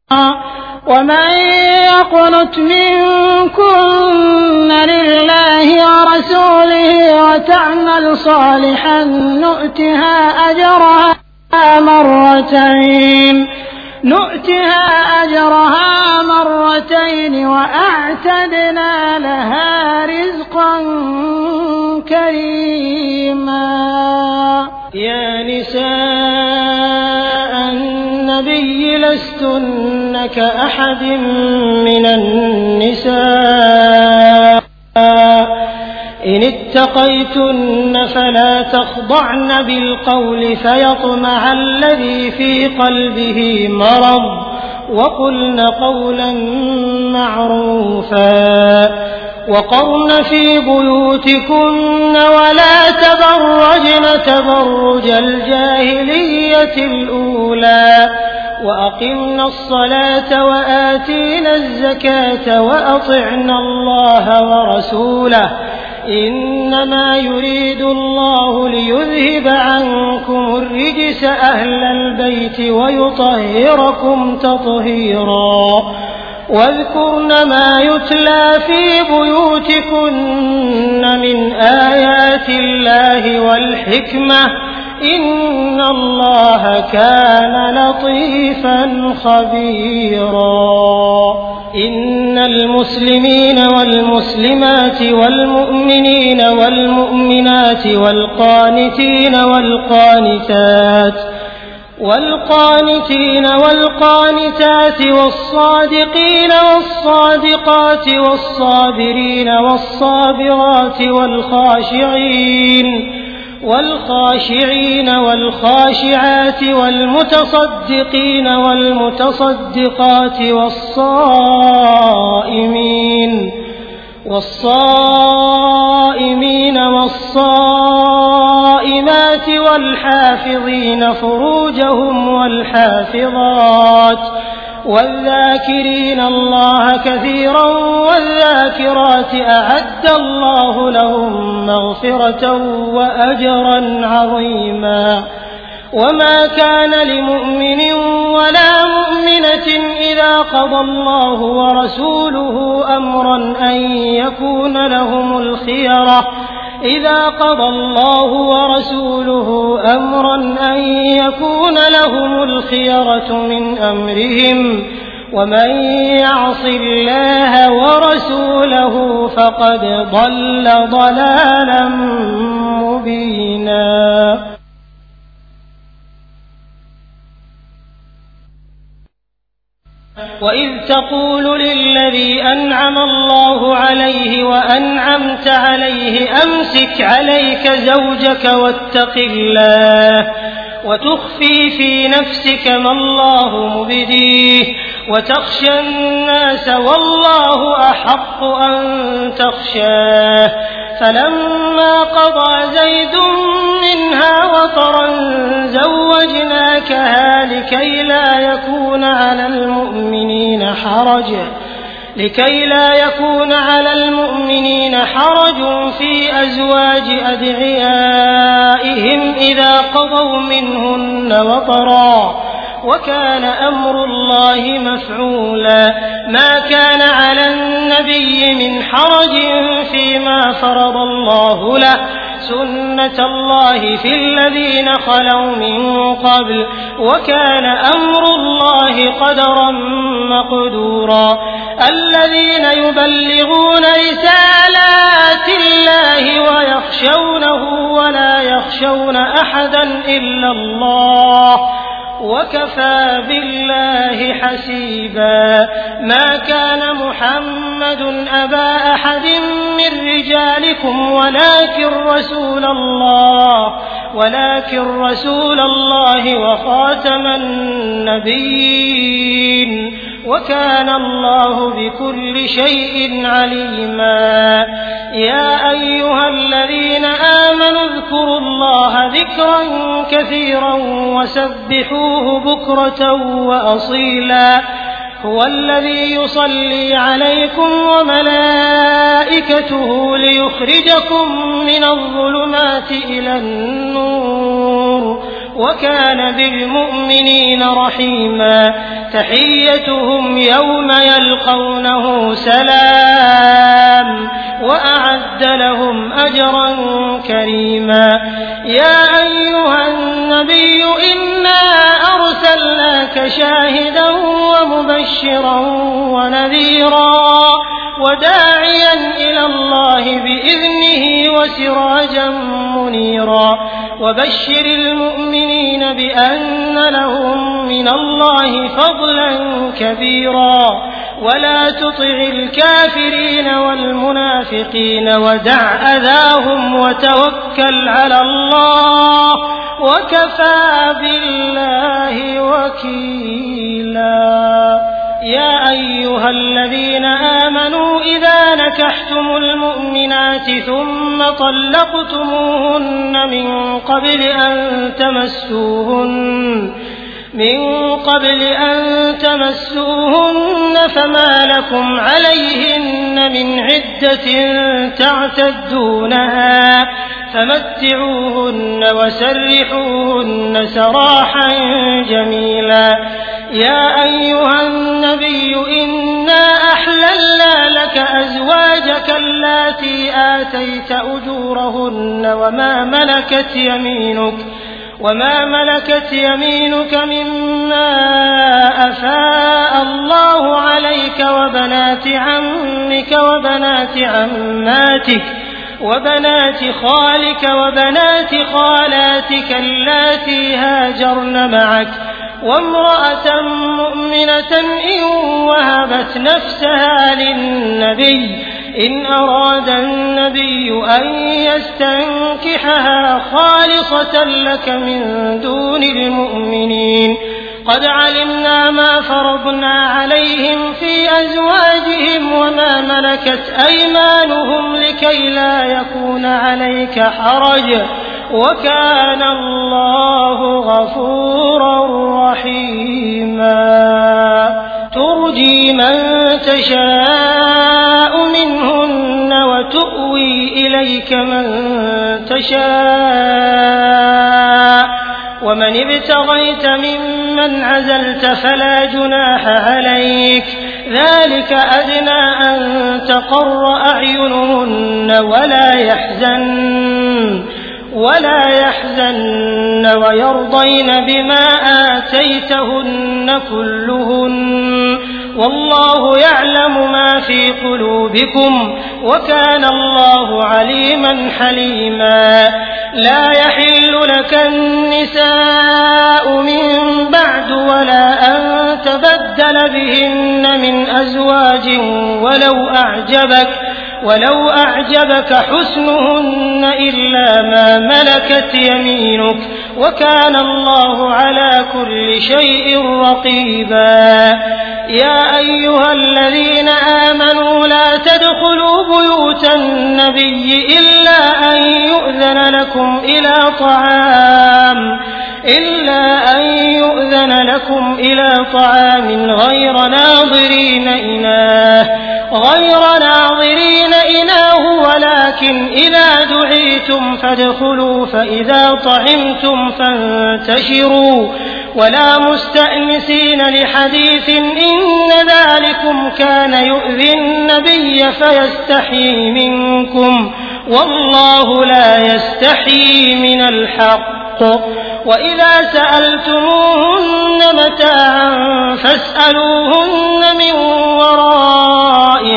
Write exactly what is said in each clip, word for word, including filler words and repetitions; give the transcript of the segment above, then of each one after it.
ومن يقنت منكن لله ورسوله وتعمل صالحا نؤتها أجرها مرتين نؤتها أجرها مرتين وأعتدنا لها رزقا كريما. يا نساء النبي لستن كأحد من النساء إن اتقيتن فلا تخضعن بالقول فيطمع الذي في قلبه مرض وقلن قولا معروفا وقرن في بيوتكن ولا تبرجن تبرج الجاهلية الأولى وأقمنا الصلاة وآتينا الزكاة وأطعنا الله ورسوله إنما يريد الله ليذهب عنكم الرجس أهل البيت ويطهركم تطهيرا واذكرن ما يتلى في بيوتكن من آيات الله والحكمة إن الله كان لطيفا خبيرا. إن المسلمين والمسلمات والمؤمنين والمؤمنات والقانتين والقانتات والقانتين والقانتات والصادقين والصادقات والصابرين والصابرات والخاشعين والخاشعين والخاشعات والمتصدقين والمتصدقات والصائمين والصائمين والصائمات والحافظين فروجهم والحافظات والذاكرين الله كثيرا والذاكرات أعد الله لهم مغفرة وأجرا عظيما. وما كان لمؤمن ولا مؤمنة إذا قضى الله ورسوله أمرا أن يكون لهم الخيرة إذا قضى الله ورسوله أمرا أن يكون لهم الخيرة من أمرهم ومن يعص الله ورسوله فقد ضل ضلالا مبينا. وإذ تقول للذي أنعم الله عليه وأنعمت عليه أمسك عليك زوجك واتق الله وتخفي في نفسك ما الله مبديه وتخشى الناس والله أحق أن تخشاه فلما قضى زيد منها وطرا زوجناكها لكي لا يكون على المؤمنين حرج لكي لا يكون على المؤمنين حرج في أزواج أدعيائهم إذا قضوا منهن وطرا وكان أمر الله مفعولا. ما كان على النبي من حرج فيما فرض الله له سنة الله في الذين خلوا من قبل وكان أمر الله قدرا مقدورا. الذين يبلغون رسالات الله ويخشونه ولا يخشون أحدا إلا الله وكفى بالله حسيبا. ما كان محمد أبا أحد من رجالكم ولكن رسول الله ولكن رسول الله وخاتم النبيين وكان الله بكل شيء عليما. يا أيها الذين آمنوا اذكروا الله ذكرا كثيرا وسبحوه بكرة وأصيلا. هو الذي يصلي عليكم وملائكته ليخرجكم من الظلمات إلى النور وكان بالمؤمنين رحيما تحيتهم يوم يلقونه سلام وأعد لهم أجرا كريما يا أيها النبي إنا أرسلناك شاهدا ومبشرا ونذيرا وداعيا إلى الله بإذنه وسراجا منيرا وبشر المؤمنين بأن لهم من الله فضلا كبيرا ولا تطع الكافرين والمنافقين ودع أذاهم وتوكل على الله وكفى بالله وكيلا يا أيها الذين آمنوا إذا نكحتم المؤمنات ثم طلقتموهن من قبل أن تمسوهن من قبل أن تمسوهن فما لكم عليهن من عدة تعتدونها فمتعوهن وسرحوهن سراحا جميلا يا أيها النبي إنا أحللنا لك أزواجك اللاتي آتيت أجورهن وما ملكت يمينك وما ملكت يمينك مما أفاء الله عليك وبنات عمك وبنات عماتك وبنات خالك وبنات خالاتك اللاتي هاجرن معك وامرأة مؤمنة إن وهبت نفسها للنبي إن أراد النبي أن يستنكحها خالصة لك من دون المؤمنين قد علمنا ما فرضنا عليهم في أزواجهم وما ملكت أيمانهم لكي لا يكون عليك حرج وكان الله غفورا رحيما ترجي من تشاء منهن وتؤوي إليك من تشاء ومن ابتغيت ممن عزلت فلا جناح عليك ذلك أدنى أن تقر أعينهن ولا يحزن ولا يحزن ويرضين بما آتيتهن كلهن والله يعلم ما في قلوبكم وكان الله عليما حليما لا يحل لك النساء من بعد ولا أن تبدل بهن من أزواج ولو أعجبك ولو أعجبك حسنهن إلا ما ملكت يمينك وكان الله على كل شيء رقيبا يا أيها الذين آمنوا لا تدخلوا بيوت النبي إلا أن يؤذن لكم إلى طعام إلا أن يؤذن لكم إلى طعام غير ناظرين إناه غير ناظرين إناه ولكن إذا دعيتم فادخلوا فإذا طعمتم فانتشروا ولا مستأنسين لحديث إن ذلكم كان يؤذي النبي فيستحيي منكم والله لا يستحيي من الحق وإذا سألتموهن متاعا فاسألوهن من وراء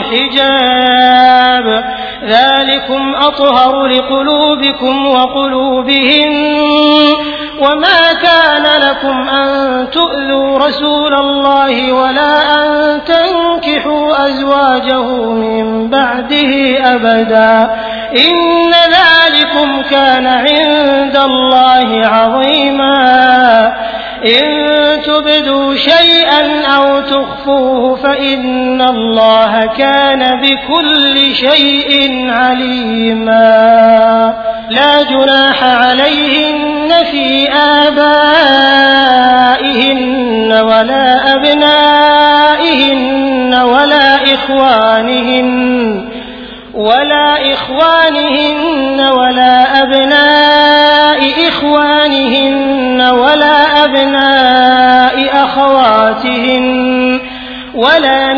حجاب ذلكم أطهر لقلوبكم وقلوبهم وما كان لكم أن تؤذوا رسول الله ولا أن تنكحوا أزواجه من بعده أبدا إن ذلكم كان عند الله عظيما إن تبدوا شيئا أو تخفوه فإن الله كان بكل شيء عليما لا جناح عليهن في آبائهن ولا أبنائهن ولا إخوانهن ولا إخوانهن ولا أبناء إخوانهن ولا أبناء أخواتهن ولا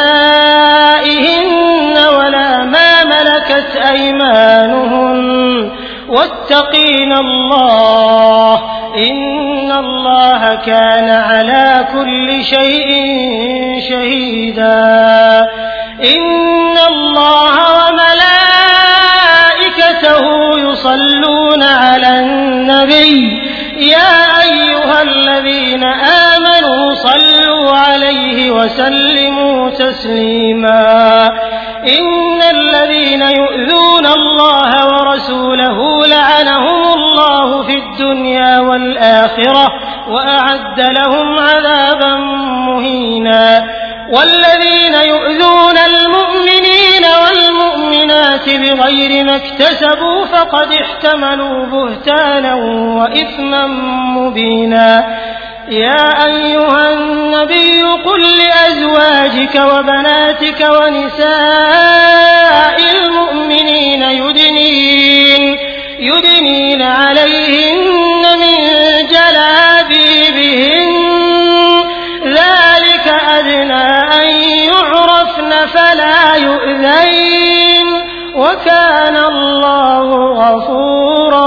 نسائهن ولا ما ملكت أيمانهن واتقين الله إن الله كان على كل شيء شهيدا إن الله وملائكته يصلون على النبي يا أيها الذين آمنوا صلوا عليه وسلموا تسليما إن الذين يؤذون الله ورسوله لعنهم الله في الدنيا والآخرة وأعد لهم عذابا مهينا والذين يؤذون المؤمنين والمؤمنات بغير ما اكتسبوا فقد احتملوا بهتانا وإثما مبينا يا أيها النبي قل لأزواجك وبناتك ونساء المؤمنين يدنين, يدنين عليهن من جلابيبهن ذلك أدنى أن يعرفن فلا يؤذين وكان الله غفورا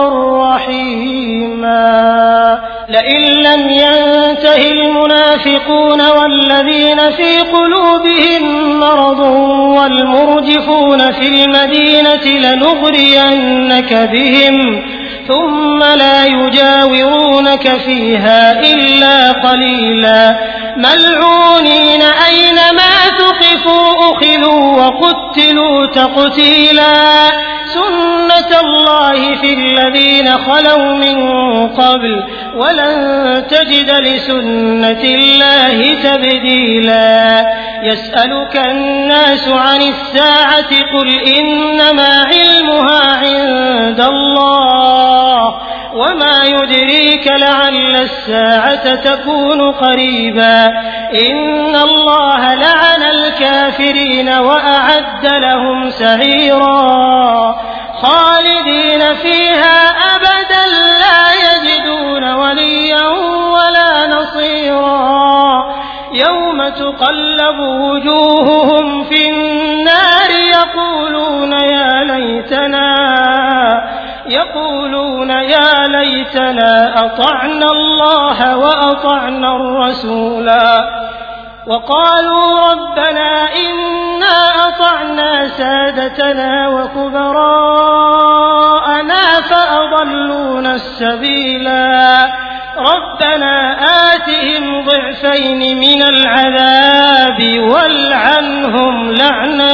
رحيما لئن لم ينته المنافقون والذين في قلوبهم مرض والمرجفون في المدينة لنغرينك بهم ثم لا يجاورونك فيها إلا قليلا ملعونين أينما ثقفوا أخذوا وقتلوا تقتيلا سنة الله في الذين خلوا من قبل ولن تجد لسنة الله تبديلا يسألك الناس عن الساعة قل إنما علمها عند الله وما يدريك لعل الساعة تكون قريبا إن الله لعن الكافرين وأعد لهم سعيرا خالدين فيها أبدا لا يجدون وليا ولا نصيرا يوم تقلب وجوههم في النار يقولون يا ليتنا يقولون يا ليتنا أطعنا الله وأطعنا الرسولا وقالوا ربنا إنا أطعنا سادتنا وكبراءنا فأضلونا السبيلا ربنا آتهم ضعفين من العذاب والعنهم لعنا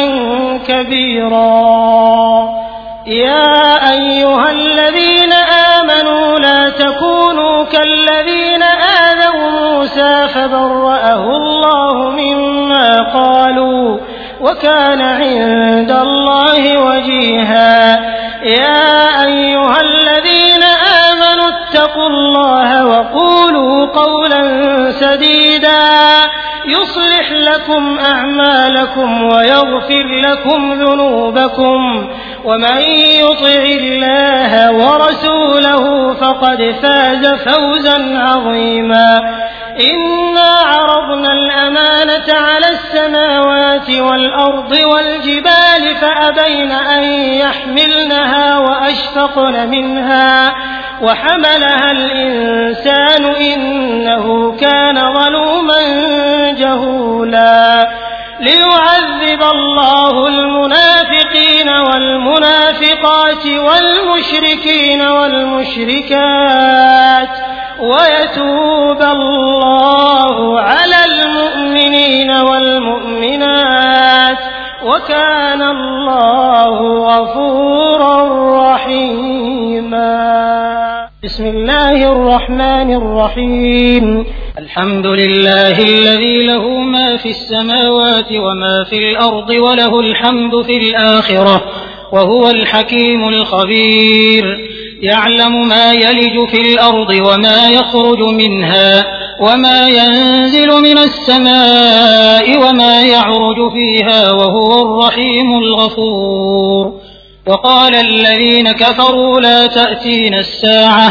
كبيرا يا أيها الذين آمنوا لا تكونوا كالذين آذوا موسى فبرأه الله مما قالوا وكان عند الله وجيها يا أيها الذين آمنوا اتقوا الله وقولوا قولا سديدا يصلح لكم أعمالكم ويغفر لكم ذنوبكم ومن يطع الله ورسوله فقد فاز فوزا عظيما إنا عرضنا الأمانة على السماوات والأرض والجبال فأبين أن يحملنها وأشفقن منها وحملها الإنسان إنه كان ظلوما جهولا ليعذب الله المنافقين والمنافقات والمشركين والمشركات ويتوب الله على المؤمنين والمؤمنات وكان الله غفورا رحيما بسم الله الرحمن الرحيم الحمد لله الذي له ما في السماوات وما في الأرض وله الحمد في الآخرة وهو الحكيم الخبير يعلم ما يلج في الأرض وما يخرج منها وما ينزل من السماء وما يعرج فيها وهو الرحيم الغفور وقال الذين كفروا لا تأتينا الساعة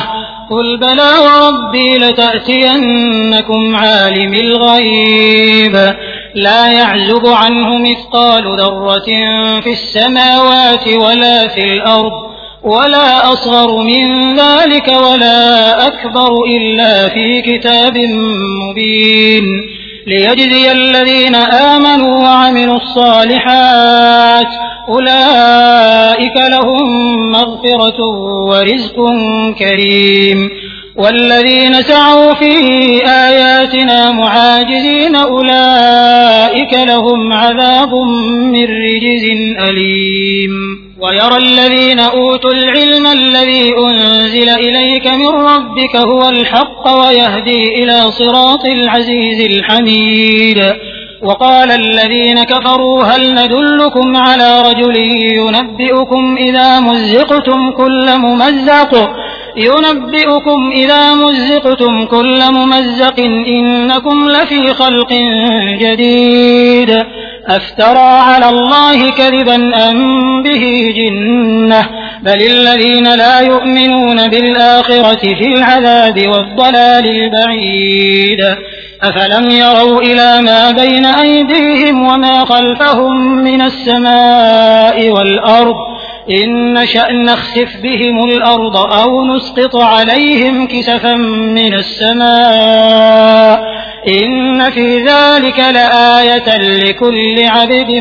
قل بلى وربي لتأتينكم عالم الغيب لا يعزب عنه مثقال ذرة في السماوات ولا في الأرض ولا أصغر من ذلك ولا أكبر إلا في كتاب مبين ليجزي الذين آمنوا وعملوا الصالحات أولئك لهم مغفرة ورزق كريم والذين سعوا في آياتنا معاجزين أولئك لهم عذاب من رجز أليم ويرى الذين أوتوا العلم الذي أنزل إليك من ربك هو الحق ويهدي إلى صراط العزيز الحميد وقال الذين كفروا هل ندلكم على رجل ينبئكم إذا مزقتم كل ممزق ينبئكم إذا مزقتم كل ممزق إنكم لفي خلق جديد أفترى على الله كذبا أم به جنة بل الذين لا يؤمنون بالآخرة في العذاب والضلال البعيد أفلم يروا إلى ما بين أيديهم وما خلفهم من السماء والأرض إن نشأ نخسف بهم الأرض أو نسقط عليهم كسفا من السماء إن في ذلك لآية لكل عبد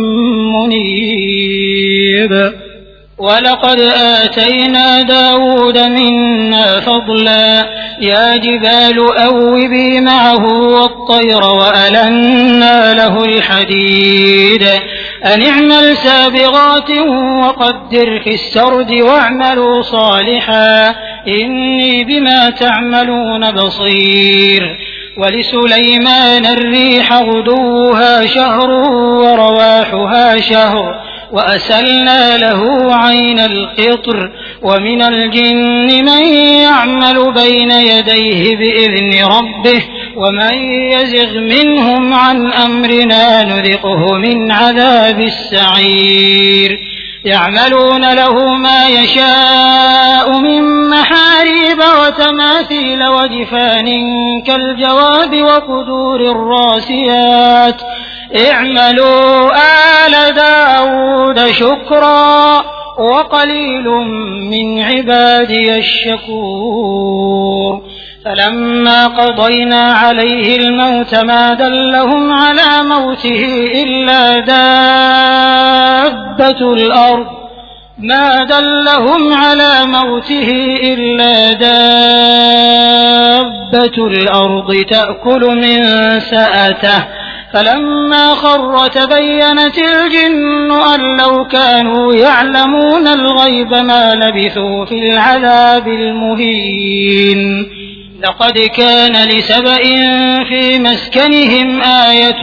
منيب ولقد آتينا داود منا فضلا يا جبال أوبي معه والطير وألنا له الحديد أن اعمل سابغات وقدر في السرد واعملوا صالحا إني بما تعملون بصير ولسليمان الريح غدوها شهر ورواحها شهر وأسلنا له عين القطر ومن الجن من يعمل بين يديه بإذن ربه ومن يزغ منهم عن أمرنا نذقه من عذاب السعير يعملون له ما يشاء من محاريب وتماثيل وجفان كالجواب وقدور الراسيات اعملوا آل داود شكرا وقليل من عبادي الشكور فلما قضينا عليه الموت ما دلهم على موته إلا دابة الأرض ما دلهم على موته إلا دابة الأرض تأكل من سأته فلما خر تبينت الجن أن لو كانوا يعلمون الغيب ما لبثوا في العذاب المهين لقد كان لسبإ في مسكنهم آية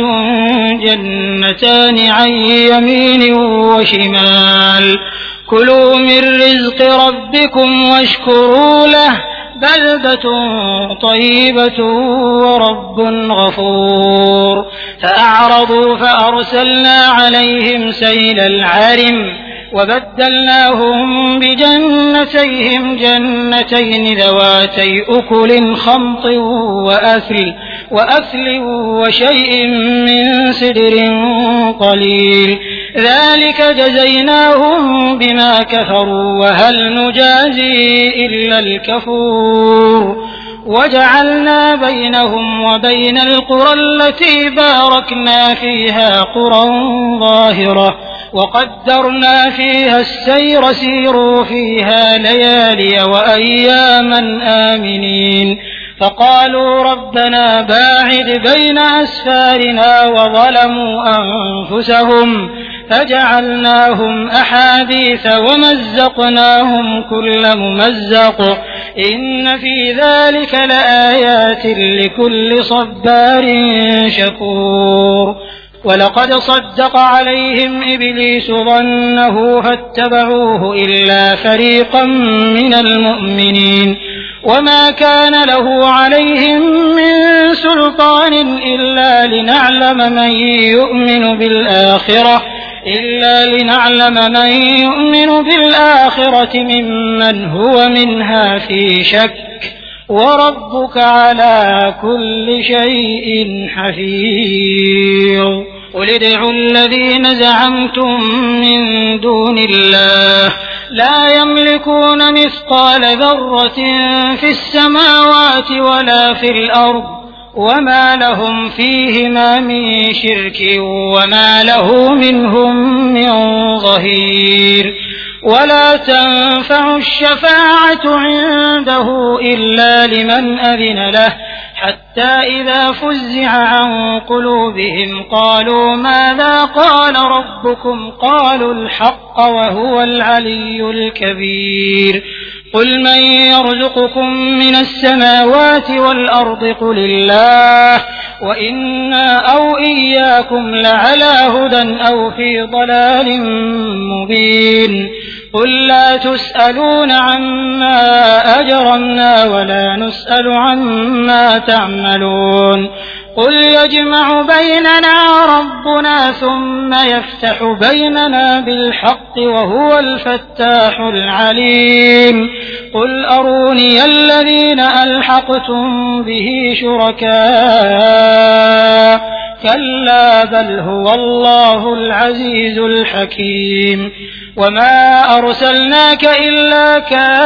جنتان عن يمين وشمال كلوا من رزق ربكم واشكروا له بلدة طيبة ورب غفور فأعرضوا فأرسلنا عليهم سيل العرم وبدلناهم بجنتيهم جنتين ذواتي أكل خمط وأثل وأثل وشيء من سدر قليل ذلك جزيناهم بما كفروا وهل نجازي إلا الكفور وجعلنا بينهم وبين القرى التي باركنا فيها قرى ظاهرة وقدرنا فيها السير سيروا فيها ليالي وأياما آمنين فقالوا ربنا باعد بين أسفارنا وظلموا أنفسهم فجعلناهم أحاديث ومزقناهم كل ممزق إن في ذلك لآيات لكل صبار شكور ولقد صدق عليهم إبليس ظنه فاتبعوه إلا فريقا من المؤمنين وما كان له عليهم من سلطان إلا لنعلم من يؤمن بالآخرة إلا لنعلم من يؤمن بالآخرة ممن هو منها في شك وربك على كل شيء حفيظ قل ادعوا الذين زعمتم من دون الله لا يملكون مثقال ذرة في السماوات ولا في الأرض وما لهم فيهما من شرك وما له منهم من ظهير ولا تنفع الشفاعة عنده إلا لمن أذن له حتى إذا فزع عن قلوبهم قالوا ماذا قال ربكم قالوا الحق وهو العلي الكبير قل من يرزقكم من السماوات والأرض قل الله وإنا أو إياكم لعلى هدى أو في ضلال مبين قل لا تسألون عما أجرمنا ولا نسأل عما تعملون قل يجمع بيننا ربنا ثم يفتح بيننا بالحق وهو الفتاح العليم قل أروني الذين ألحقتم به شركاء كلا بل هو الله العزيز الحكيم وما أرسلناك إلا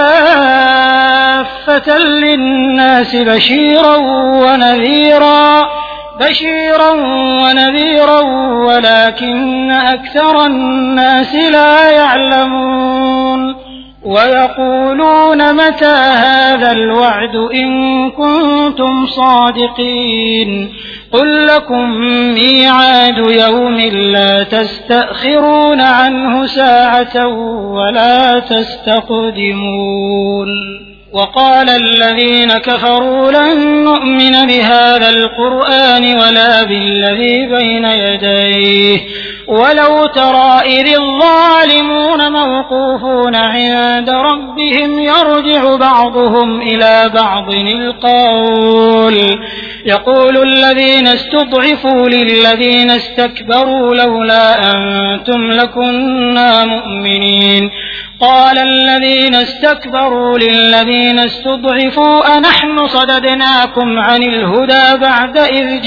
كافة للناس بشيرا ونذيرا بشيرا ونذيرا ولكن أكثر الناس لا يعلمون ويقولون متى هذا الوعد إن كنتم صادقين قل لكم ميعاد يوم لا تستأخرون عنه ساعة ولا تستقدمون وقال الذين كفروا لن نؤمن بهذا القرآن ولا بالذي بين يديه ولو ترى إذ الظالمون موقوفون عند ربهم يرجع بعضهم إلى بعض القول يقول الذين استضعفوا للذين استكبروا لولا أنتم لكنا مؤمنين قال الذين استكبروا للذين استضعفوا أنحن صددناكم عن الهدى بعد إذ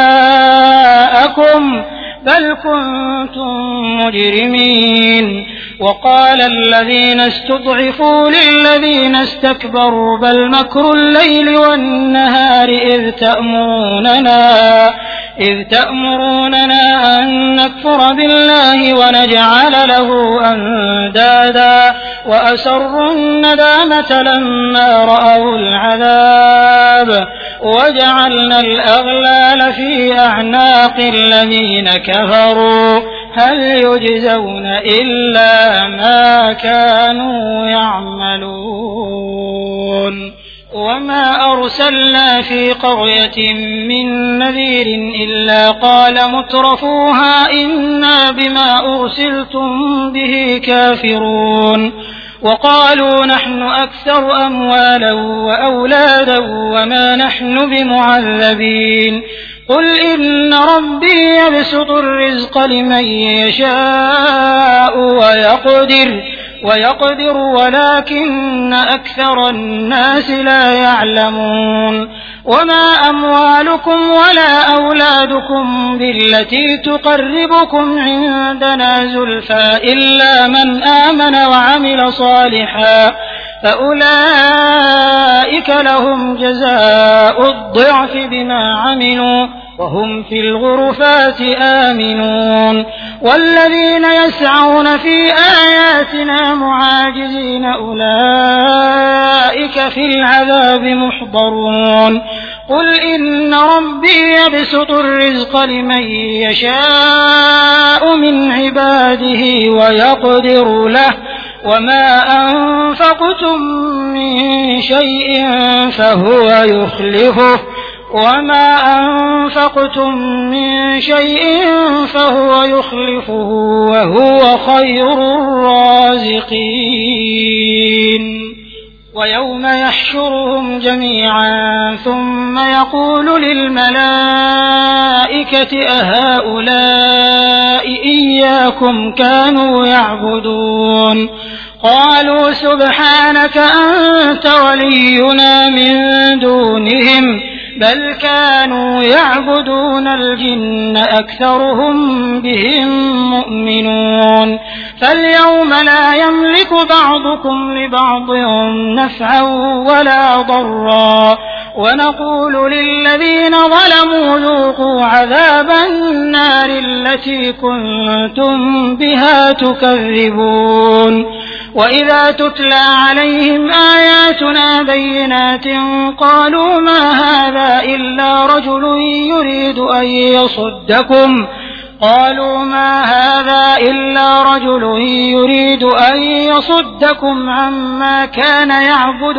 جاءكم بل كنتم مجرمين وقال الذين استضعفوا للذين استكبروا بل مكر الليل والنهار إذ تأمروننا إذ تأمروننا أن نكفر بالله ونجعل له أندادا وأسروا الندامة لما رأوا العذاب وجعلنا الأغلال في أعناق الذين كفروا هل يجزون إلا ما كانوا يعملون وما أرسلنا في قرية من نذير إلا قال مترفوها إنا بما أرسلتم به كافرون وقالوا نحن أكثر أموالا وأولادا وما نحن بمعذبين قل إن ربي يبسط الرزق لمن يشاء ويقدر ويقدر ولكن أكثر الناس لا يعلمون وما أموالكم ولا أولادكم بالتي تقربكم عندنا زلفى إلا من آمن وعمل صالحا فأولئك لهم جزاء الضعف بما عملوا وهم في الغرفات آمنون والذين يسعون في آياتنا معاجزين أولئك في العذاب محضرون قل إن ربي يبسط الرزق لمن يشاء من عباده ويقدر له وما أنفقتم من شيء فهو يخلفه وما أنفقتم من شيء فهو يخلفه وهو خير الرازقين ويوم يحشرهم جميعا ثم يقول للملائكة أهؤلاء إياكم كانوا يعبدون قالوا سبحانك أنت ولينا من دونهم بل كانوا يعبدون الجن أكثرهم بهم مؤمنون فاليوم لا يملك بعضكم لبعض نفعا ولا ضرا ونقول للذين ظلموا ذوقوا عذاب النار التي كنتم بها تكذبون وإذا تتلى عليهم آياتنا بينات قالوا ما هذا إلا رجل يريد أن يصدكم قالوا ما هذا إلا رجل يريد أن يصدكم عما كان يعبد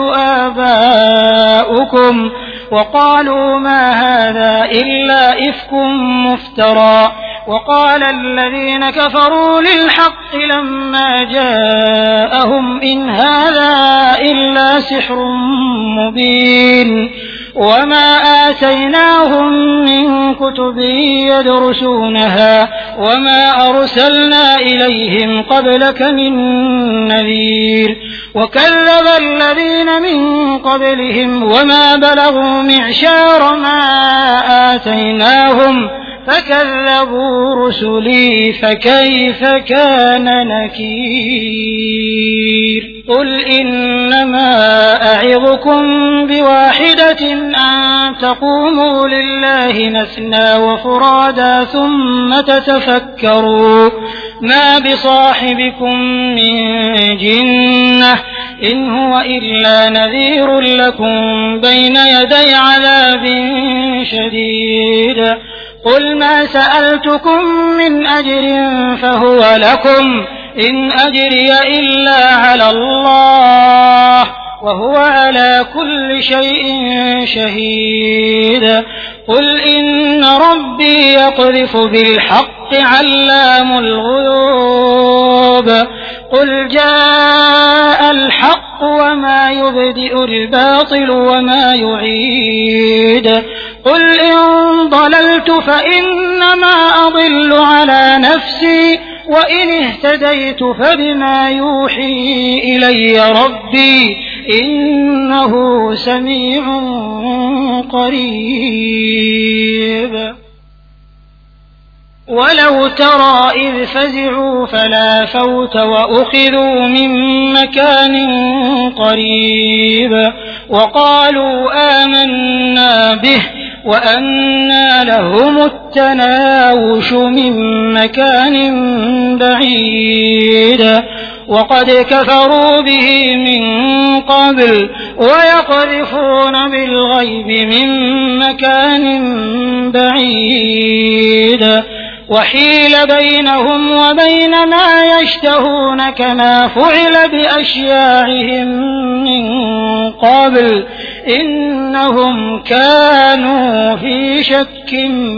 آباؤكم وقالوا ما هذا إلا إفك مفترى وقال الذين كفروا للحق لما جاءهم إن هذا إلا سحر مبين وما آتيناهم من كتب يدرسونها وما أرسلنا إليهم قبلك من نذير وكذب الذين من قبلهم وما بلغوا معشار ما آتيناهم فكذبوا رسلي فكيف كان نكير قل إنما أعظكم بواحدة أن تقوموا لله مثنى وفرادا ثم تتفكروا ما بصاحبكم من جنة إن هو إلا نذير لكم بين يدي عذاب شديد قل ما سألتكم من أجر فهو لكم إن أجري إلا على الله وهو على كل شيء شهيد قل إن ربي يقذف بالحق علام الغيوب قل جاء الحق وما يبدئ الباطل وما يعيد قل إن ضللت فإنما أضل على نفسي وإن اهتديت فبما يوحي إلي ربي إنه سميع قريب ولو ترى إذ فزعوا فلا فوت وأخذوا من مكان قريب وقالوا آمنا به وأنى لهم التناوش من مكان بعيد وقد كفروا به من قبل ويقذفون بالغيب من مكان بعيد وحيل بينهم وبين ما يشتهون كما فعل بأشياعهم من قبل إنهم كانوا في شك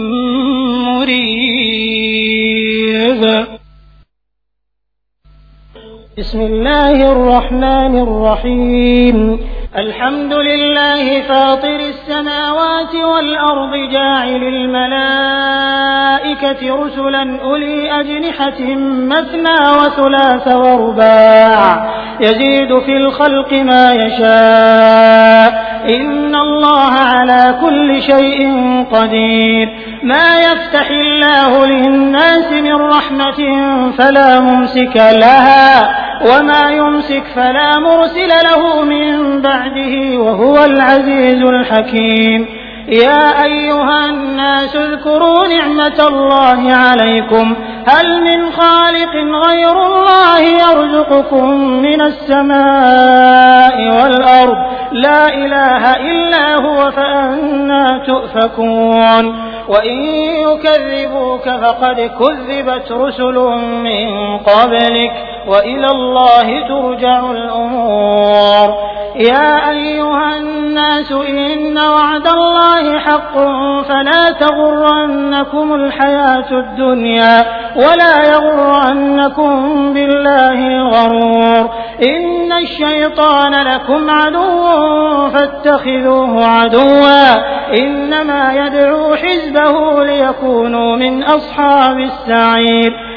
مريب بسم الله الرحمن الرحيم الحمد لله فاطر السماوات والأرض جاعل الملائكة رسلا أولي أجنحة مثنى وثلاث ورباع يزيد في الخلق ما يشاء إن الله على كل شيء قدير ما يفتح الله للناس من رحمة فلا ممسك لها وما يمسك فلا مرسل له من بعده وهو العزيز الحكيم يا أيها الناس اذكروا نعمة الله عليكم هل من خالق غير الله يرزقكم من السماء والأرض لا إله إلا هو فأنى تؤفكون وإن يكذبوك فقد كذبت رسل من قبلك وإلى الله ترجع الأمور يا أيها الناس إن وعد الله حق فلا تغرنكم الحياة الدنيا ولا يغرنكم بالله الغرور إن الشيطان لكم عدو فاتخذوه عدوا إنما يدعو حزبه ليكونوا من أصحاب السعير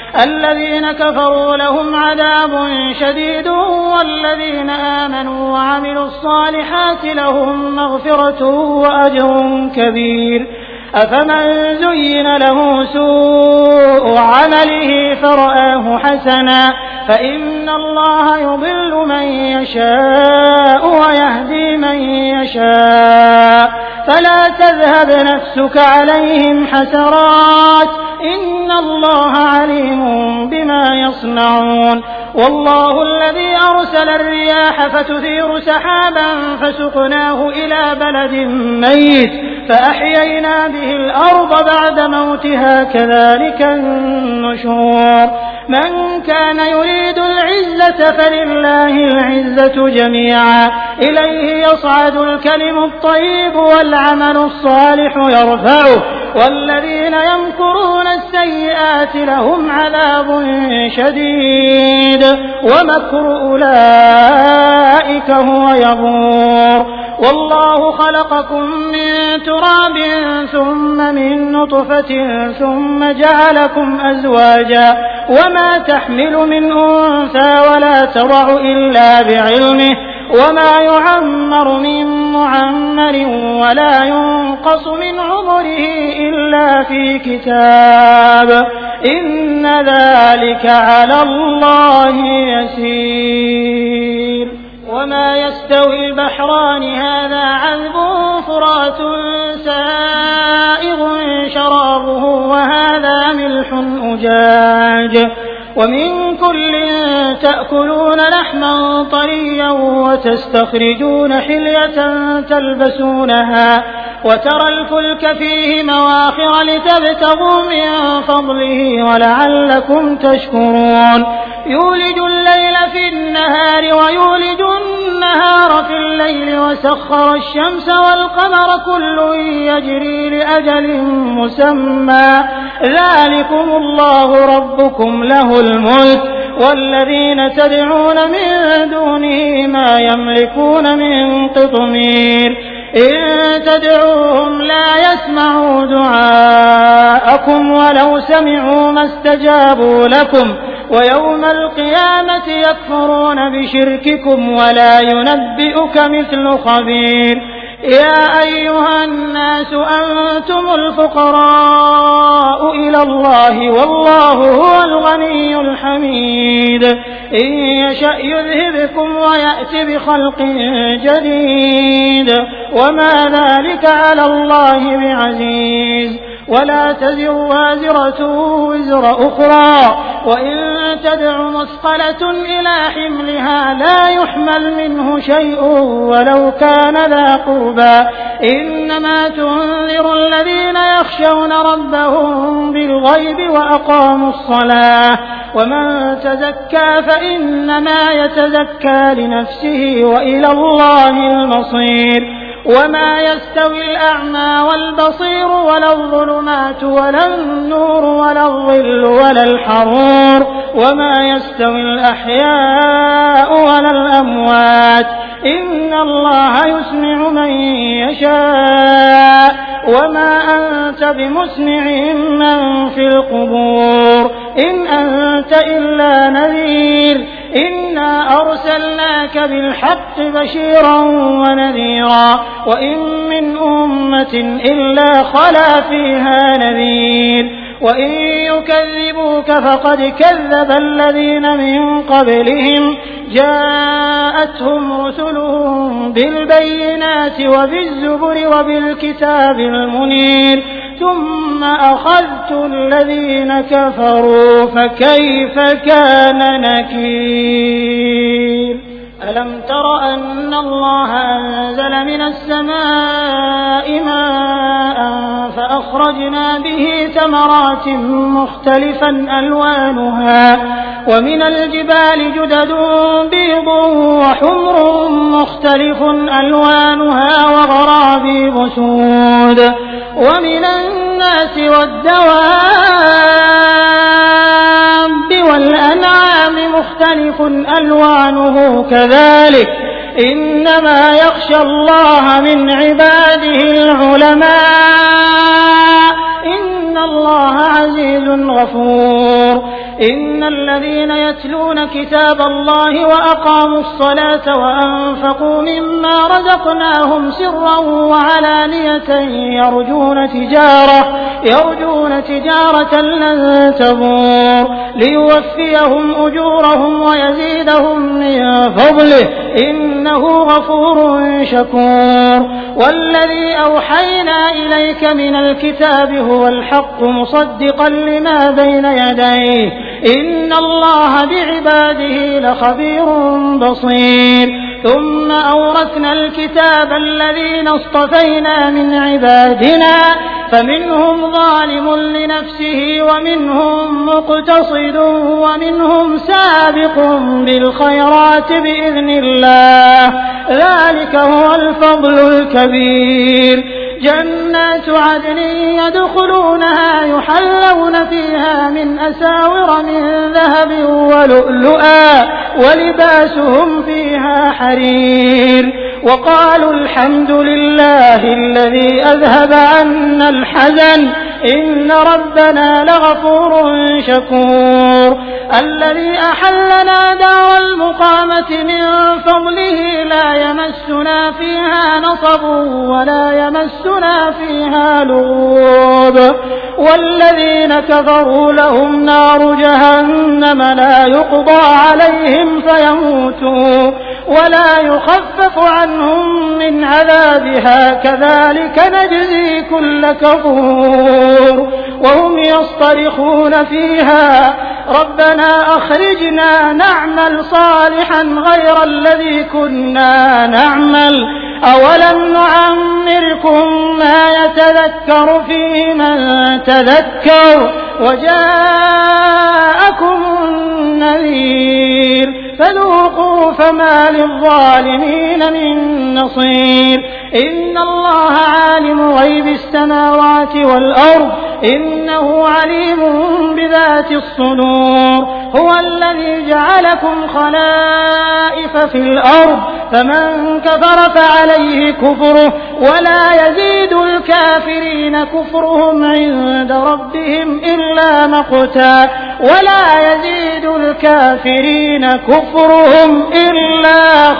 الذين كفروا لهم عذاب شديد والذين آمنوا وعملوا الصالحات لهم مغفرة وأجر كبير. أفمن زين له سوء عمله فرآه حسنا فإن الله يضل من يشاء ويهدي من يشاء فلا تذهب نفسك عليهم حسرات إن الله عليم بما يصنعون. والله الذي أرسل الرياح فتثير سحابا فسقناه إلى بلد ميت فأحيينا به الأرض بعد موتها كذلك النشور. من كان يريد العزة فلله العزة جميعا إليه يصعد الكلم الطيب والعمل الصالح يرفعه والذين يمكرون السيئات لهم عذاب شديد ومكر أولئك هو يبور. والله خلقكم من تراب ثم من نطفة ثم جعلكم أزواجا وما تحمل من أنثى ولا تضع إلا بعلمه وما يعمر من معمر ولا ينقص من عمره إلا في كتاب إن ذلك على الله يسير. وما يستوي البحران هذا عذب فرات سائغ شرابه وهذا ملح أجاج ومن كل تأكلون لحما طريا وتستخرجون حلية تلبسونها وترى الفلك فيه مواخر لتبتغوا من فضله ولعلكم تشكرون. يولج الليل في النهار ويولج النهار في الليل وسخر الشمس والقمر كل يجري لأجل مسمى ذلكم الله ربكم له الملك والذين تدعون من دونه ما يملكون من قطمير إن تدعوهم لا يسمعوا دعاءكم ولو سمعوا ما استجابوا لكم ويوم القيامة يكفرون بشرككم ولا ينبئك مثل خبير. يا أيها الناس أنتم الفقراء إلى الله والله هو الغني الحميد إن يشأ يذهبكم ويأتي بخلق جديد وما ذلك على الله بعزيز. ولا تزر وازرة وزر أخرى وإن تدع مثقلة إلى حملها لا يحمل منه شيء ولو كان ذا قربى إنما تنذر الذين يخشون ربهم بالغيب وأقاموا الصلاة ومن تزكى فإنما يتزكى لنفسه وإلى الله المصير. وما يستوي الأعمى والبصير ولا الظلمات ولا النور ولا الظل ولا الحرور وما يستوي الأحياء ولا الأموات إن الله يسمع من يشاء وما أنت بمسمع من في القبور إن أنت إلا نذير إنا أرسلناك بالحق بشيرا ونذيرا وإن من أمة إلا خلا فيها نذير وإن يكذبوك فقد كذب الذين من قبلهم جاءتهم رسلهم بالبينات وبالزبر وبالكتاب المنير ثم أخذت الذين كفروا فكيف كان نكير. ألم تر أن الله أنزل من السماء ماء فأخرجنا به ثمرات مختلفا ألوانها ومن الجبال جدد بيض وحمر مختلف ألوانها وغرابيب سود ومن الناس والدواب والأنعام مختلف ألوانه كذلك إنما يخشى الله من عباده العلماء إن الله عزيز غفور. إن الذين يتلون كتاب الله وأقاموا الصلاة وأنفقوا مما رزقناهم سرا وعلانية يرجون تجارة يرجون تجارة لن تبور ليوفيهم أجورهم ويزيدهم من فضله إنه غفور شكور. والذي أوحينا إليك من الكتاب هو الحق مصدقا لما بين يديه إن الله بعباده لخبير بصير. ثم أورثنا الكتاب الذين اصطفينا من عبادنا فمنهم ظالم لنفسه ومنهم مقتصد ومنهم سابق بالخيرات بإذن الله ذلك هو الفضل الكبير. جنات عدن يدخلونها يحلون فيها من أساور من ذهب ولؤلؤا ولباسهم فيها حرير. وقالوا الحمد لله الذي أذهب عنا الحزن إن ربنا لغفور شكور. الذي أحلنا دار المقامة من فضله لا يمسنا فيها نصب ولا يمسنا فيها لغوب. والذين كفروا لهم نار جهنم لا يقضى عليهم فيموتوا ولا يخفف عنهم من عذابها كذلك نجزي كل كفور. وهم يصطرخون فيها ربنا أخرجنا نعمل صالحا غير الذي كنا نعمل أولم نعمركم ما يتذكر فيه من تذكر وجاءكم النذير فذوقوا فما للظالمين من نصير. إن الله عالم غيب السماوات والأرض إنه عليم بذات الصدور. هو الذي جعلكم خلائف في الأرض فمن كفر فعليه كفره ولا يزيد الكافرين كفرهم عند ربهم إلا مقتا ولا يزيد الكافرين كفرهم إلا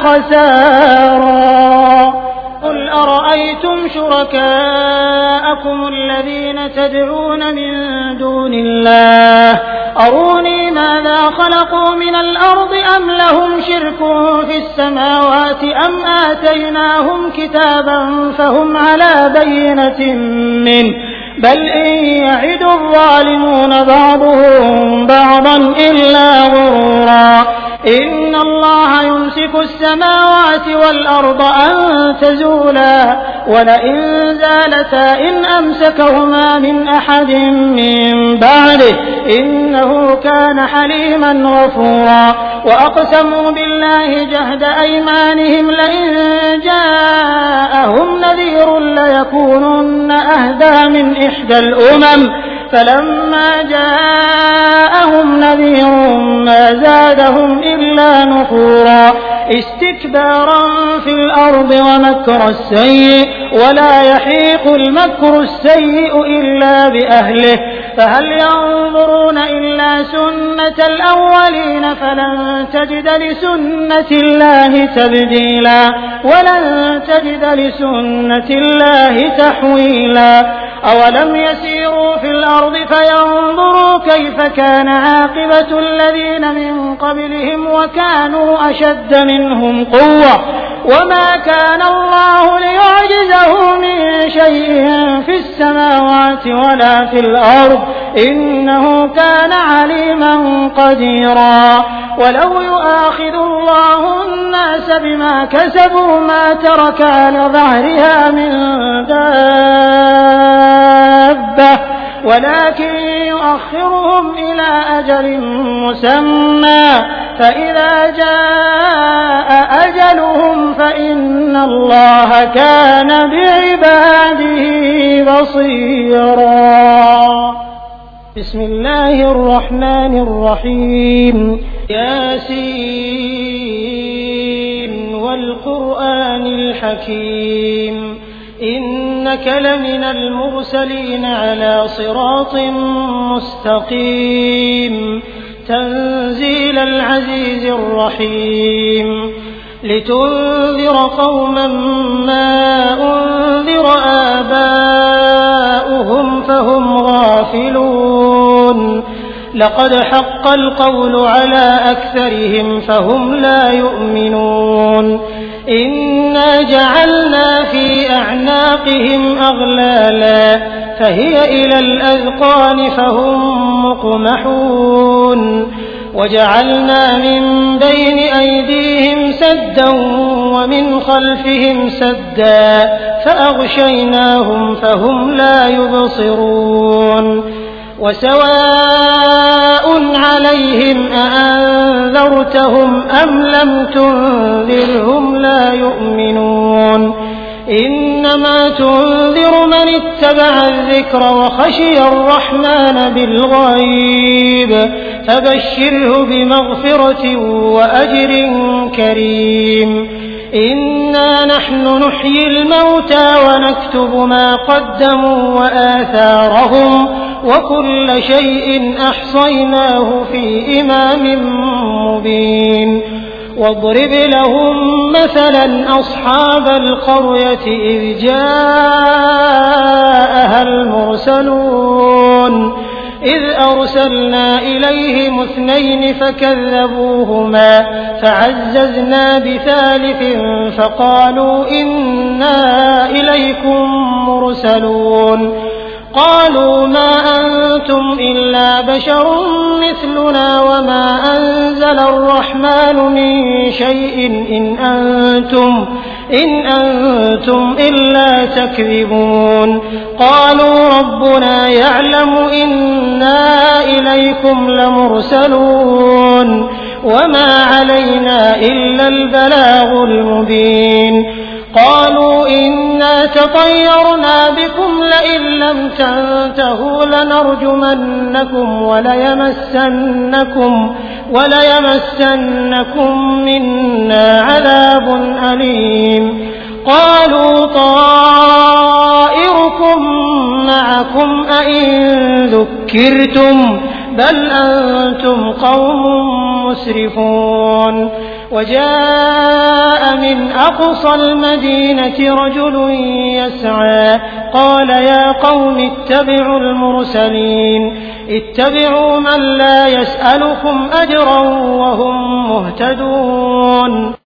خسارا. قل أرأيتم شركاءكم الذين تدعون من دون الله أروني ماذا خلقوا من الأرض أم لهم شرك في السماوات أم آتيناهم كتابا فهم على بينة منه بل إن يعد الظالمون بعضهم بعضا إلا غرورا. إن الله يمسك السماوات والأرض أن تزولا ولئن زالتا إن أمسكهما من أحد من بعده إنه كان حليما غفورا. وأقسموا بالله جهد أيمانهم لئن جاءهم نذير ليكونن أهدى من إحدى الأمم فلما جاءهم نذير ما زادهم إلا نفورا استكبارا في الأرض ومكر السيء ولا يحيق المكر السيء إلا بأهله فهل ينظرون إلا سنة الأولين فلن تجد لسنة الله تبديلا ولن تجد لسنة الله تحويلا. أولم يسيروا في الأرض فينظروا كيف كان عاقبة الذين من قبلهم وكانوا أشد منهم قوة وما كان الله ليعجزه من شيء في السماوات ولا في الأرض إنه كان عليما قديرا. ولو يؤاخذ الله الناس بما كسبوا ما ترك على ظهرها من دابة ولكن يؤخرهم إلى أجل مسمى فإذا جاء أجلهم فإن الله كان بعباده بصيرا. بسم الله الرحمن الرحيم. ياسين والقرآن الحكيم إنك لمن المرسلين على صراط مستقيم تنزيل العزيز الرحيم لتنذر قوما ما أنذر آباؤهم فهم غافلون لقد حق القول على أكثرهم فهم لا يؤمنون إنا جعلنا في أعناقهم أغلالا فهي إلى الأذقان فهم مقمحون وجعلنا من بين أيديهم سدا ومن خلفهم سدا فأغشيناهم فهم لا يبصرون وسواء عليهم أأنذرتهم أم لم تنذرهم لا يؤمنون إنما تنذر من اتبع الذكر وخشي الرحمن بالغيب فبشره بمغفرة وأجر كريم إنا نحن نحيي الموتى ونكتب ما قدموا وآثارهم وكل شيء أحصيناه في إمام مبين واضرب لهم مثلا أصحاب القرية إذ جاءها المرسلون إذ أرسلنا إليهم اثنين فكذبوهما فعززنا بثالث فقالوا إنا إليكم مرسلون قالوا ما أنتم إلا بشر مثلنا وما أنزل الرحمن من شيء إن أنتم إن أنتم إلا تكذبون قالوا ربنا يعلم إنا إليكم لمرسلون وما علينا إلا البلاغ المبين قالوا إنا تطيرنا بكم لئن لم تنتهوا لنرجمنكم وليمسنكم وليمسنكم منا عذاب أليم قالوا طائركم معكم أئن ذكرتم بل أنتم قوم مسرفون وجاء من أقصى المدينة رجل يسعى قال يا قوم اتبعوا المرسلين اتبعوا من لا يسألكم أجرا وهم مهتدون